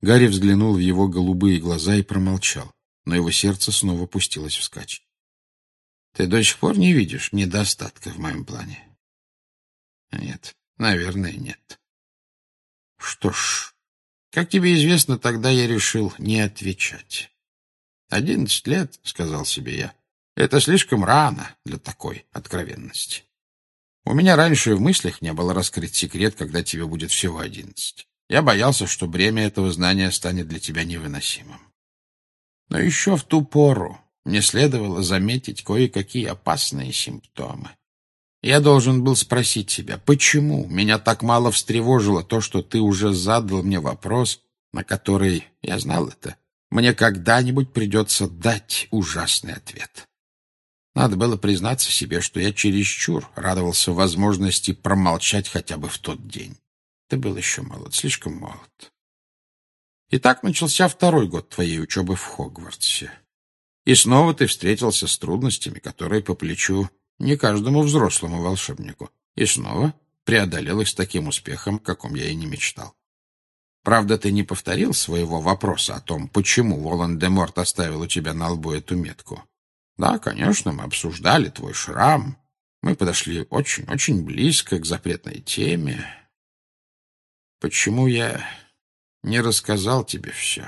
Гарри взглянул в его голубые глаза и промолчал, но его сердце снова пустилось вскачь. — Ты до сих пор не видишь недостатка в моем плане? — Нет, наверное, нет. — Что ж, как тебе известно, тогда я решил не отвечать. 11 лет, — сказал себе я, — это слишком рано для такой откровенности. У меня раньше в мыслях не было раскрыть секрет, когда тебе будет всего 11. Я боялся, что бремя этого знания станет для тебя невыносимым. Но еще в ту пору мне следовало заметить кое-какие опасные симптомы. Я должен был спросить себя, почему меня так мало встревожило то, что ты уже задал мне вопрос, на который, я знал это, мне когда-нибудь придется дать ужасный ответ. Надо было признаться себе, что я чересчур радовался возможности промолчать хотя бы в тот день. Ты был еще молод, слишком молод. И так начался 2-й год твоей учебы в Хогвартсе. И снова ты встретился с трудностями, которые по плечу не каждому взрослому волшебнику. И снова преодолел их с таким успехом, о каком я и не мечтал. Правда, ты не повторил своего вопроса о том, почему Волан-де-Морт оставил у тебя на лбу эту метку. Да, конечно, мы обсуждали твой шрам. Мы подошли очень близко к запретной теме. Почему я не рассказал тебе все?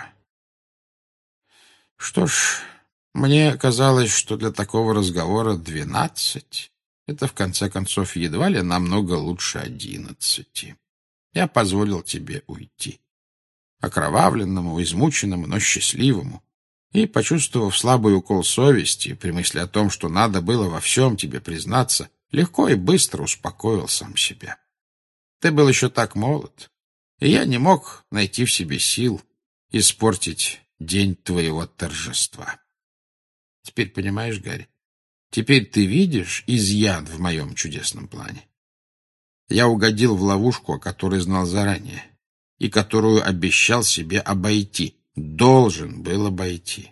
Что ж, мне казалось, что для такого разговора 12 — это, в конце концов, едва ли намного лучше 11. Я позволил тебе уйти. Окровавленному, измученному, но счастливому. И, почувствовав слабый укол совести при мысли о том, что надо было во всем тебе признаться, легко и быстро успокоил сам себя. Ты был еще так молод, и я не мог найти в себе сил испортить день твоего торжества. Теперь понимаешь, Гарри? Теперь ты видишь изъян в моем чудесном плане. Я угодил в ловушку, о которой знал заранее, и которую обещал себе обойти. Должен был обойти.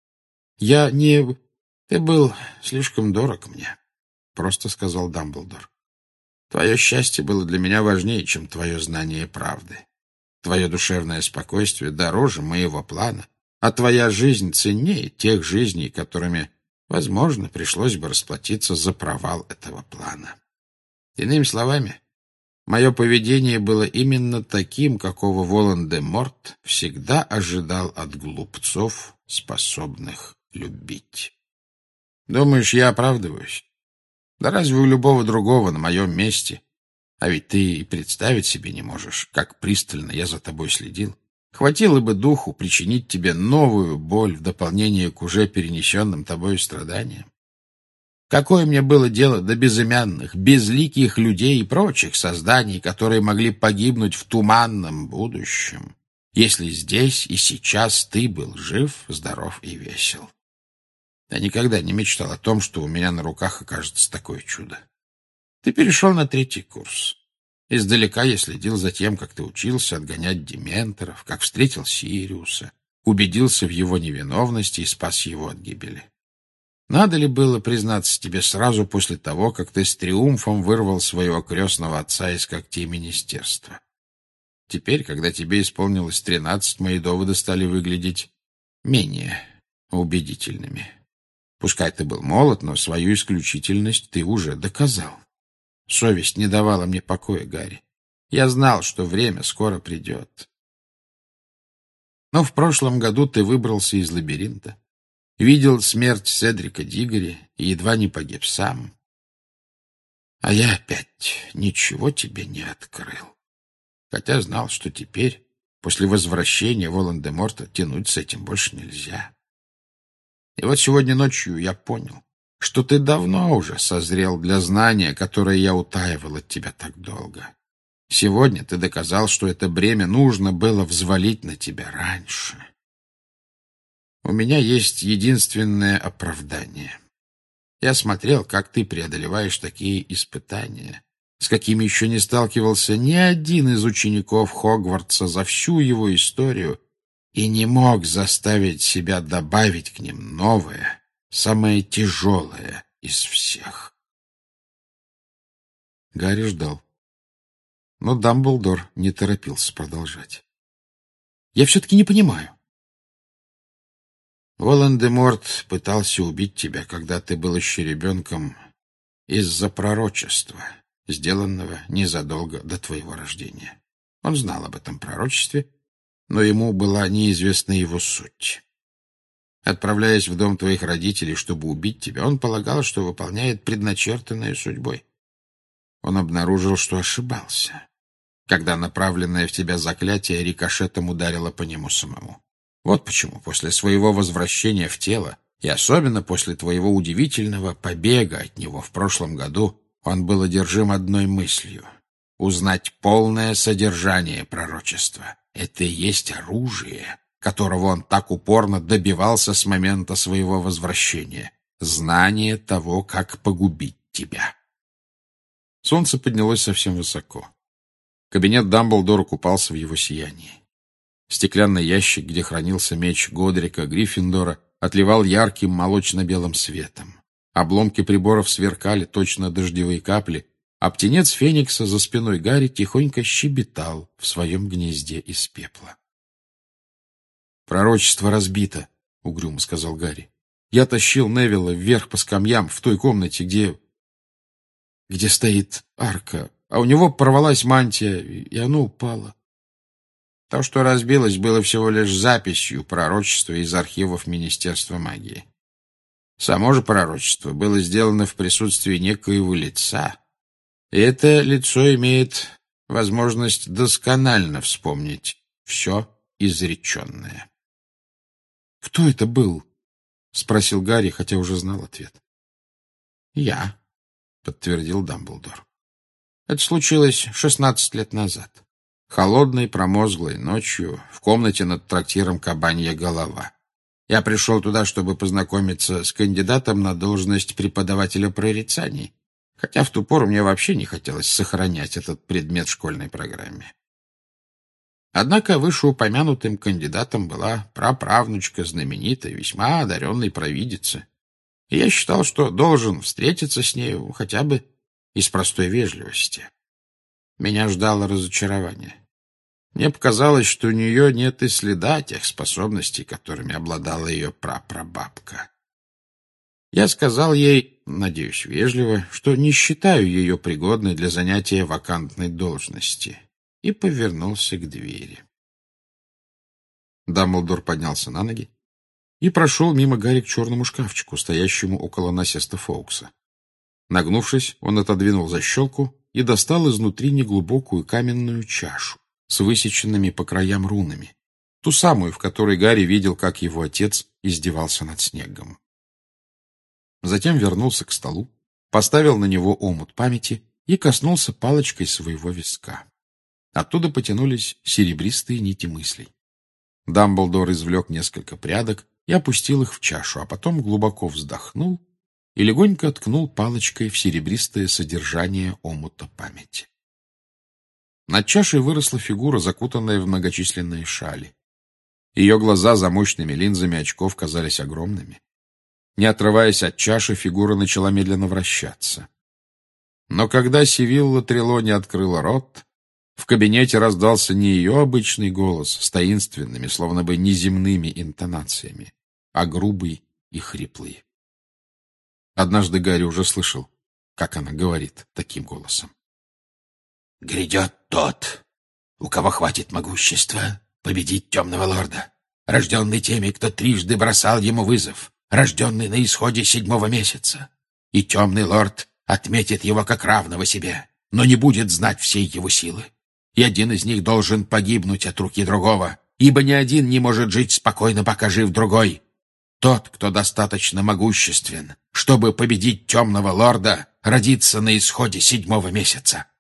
Я не... Ты был слишком дорог мне, — просто сказал Дамблдор. Твое счастье было для меня важнее, чем твое знание правды. Твое душевное спокойствие дороже моего плана, а твоя жизнь ценнее тех жизней, которыми, возможно, пришлось бы расплатиться за провал этого плана. Иными словами, мое поведение было именно таким, какого Волан-де-Морт всегда ожидал от глупцов, способных любить. Думаешь, я оправдываюсь? Да разве у любого другого на моем месте? А ведь ты и представить себе не можешь, как пристально я за тобой следил. Хватило бы духу причинить тебе новую боль в дополнение к уже перенесенным тобой страданиям. Какое мне было дело до безымянных, безликих людей и прочих созданий, которые могли погибнуть в туманном будущем, если здесь и сейчас ты был жив, здоров и весел? Я никогда не мечтал о том, что у меня на руках окажется такое чудо. Ты перешел на 3-й курс. Издалека я следил за тем, как ты учился отгонять дементоров, как встретил Сириуса, убедился в его невиновности и спас его от гибели. Надо ли было признаться тебе сразу после того, как ты с триумфом вырвал своего крестного отца из когтей министерства? Теперь, когда тебе исполнилось 13, мои доводы стали выглядеть менее убедительными. Пускай ты был молод, но свою исключительность ты уже доказал. Совесть не давала мне покоя, Гарри. Я знал, что время скоро придет. Но в прошлом году ты выбрался из лабиринта, видел смерть Седрика Диггори и едва не погиб сам. А я опять ничего тебе не открыл. Хотя знал, что теперь, после возвращения Волан-де-Морта, тянуть с этим больше нельзя. И вот сегодня ночью я понял, что ты давно уже созрел для знания, которое я утаивал от тебя так долго. Сегодня ты доказал, что это бремя нужно было взвалить на тебя раньше. У меня есть единственное оправдание. Я смотрел, как ты преодолеваешь такие испытания, с какими еще не сталкивался ни один из учеников Хогвартса за всю его историю, и не мог заставить себя добавить к ним новое, самое тяжелое из всех. Гарри ждал. Но Дамблдор не торопился продолжать. Я все-таки не понимаю. Волан-де-Морт пытался убить тебя, когда ты был еще ребенком, из-за пророчества, сделанного незадолго до твоего рождения. Он знал об этом пророчестве, но ему была неизвестна его суть. Отправляясь в дом твоих родителей, чтобы убить тебя, он полагал, что выполняет предначертанное судьбой. Он обнаружил, что ошибался, когда направленное в тебя заклятие рикошетом ударило по нему самому. Вот почему после своего возвращения в тело, и особенно после твоего удивительного побега от него в прошлом году, он был одержим одной мыслью — узнать полное содержание пророчества. Это и есть оружие, которого он так упорно добивался с момента своего возвращения. Знание того, как погубить тебя. Солнце поднялось совсем высоко. Кабинет Дамблдора купался в его сиянии. Стеклянный ящик, где хранился меч Годрика Гриффиндора, отливал ярким молочно-белым светом. Обломки приборов сверкали, точно дождевые капли, а птенец Феникса за спиной Гарри тихонько щебетал в своем гнезде из пепла. «Пророчество разбито», — угрюмо сказал Гарри. «Я тащил Невилла вверх по скамьям в той комнате, где стоит арка, а у него порвалась мантия, и оно упало. То, что разбилось, было всего лишь записью пророчества из архивов Министерства магии. Само же пророчество было сделано в присутствии некоего лица, и это лицо имеет возможность досконально вспомнить все изреченное». «Кто это был?» — спросил Гарри, хотя уже знал ответ. «Я», — подтвердил Дамблдор. «Это случилось 16 лет назад. Холодной, промозглой ночью в комнате над трактиром «Кабанья голова». Я пришел туда, чтобы познакомиться с кандидатом на должность преподавателя прорицаний, хотя в ту пору мне вообще не хотелось сохранять этот предмет в школьной программе. Однако вышеупомянутым кандидатом была праправнучка знаменитой, весьма одаренной провидицы, и я считал, что должен встретиться с нею хотя бы из простой вежливости. Меня ждало разочарование. Мне показалось, что у нее нет и следа тех способностей, которыми обладала ее прапрабабка. Я сказал ей, надеюсь, вежливо, что не считаю ее пригодной для занятия вакантной должности, и повернулся к двери. Дамблдор поднялся на ноги и прошел мимо Гарри к черному шкафчику, стоящему около насеста Фоукса. Нагнувшись, он отодвинул защелку и достал изнутри неглубокую каменную чашу с высеченными по краям рунами, ту самую, в которой Гарри видел, как его отец издевался над Снеггом. Затем вернулся к столу, поставил на него омут памяти и коснулся палочкой своего виска. Оттуда потянулись серебристые нити мыслей. Дамблдор извлек несколько прядок и опустил их в чашу, а потом глубоко вздохнул и легонько ткнул палочкой в серебристое содержание омута памяти. Над чашей выросла фигура, закутанная в многочисленные шали. Ее глаза за мощными линзами очков казались огромными. Не отрываясь от чаши, фигура начала медленно вращаться. Но когда Сивилла Трелони открыла рот, в кабинете раздался не ее обычный голос с таинственными, словно бы неземными интонациями, а грубый и хриплый. Однажды Гарри уже слышал, как она говорит таким голосом. «Грядет тот, у кого хватит могущества победить темного лорда, рожденный теми, кто трижды бросал ему вызов, рожденный на исходе 7-го месяца. И темный лорд отметит его как равного себе, но не будет знать всей его силы. И один из них должен погибнуть от руки другого, ибо ни один не может жить спокойно, пока жив другой. Тот, кто достаточно могуществен, чтобы победить темного лорда, родится на исходе 7-го месяца.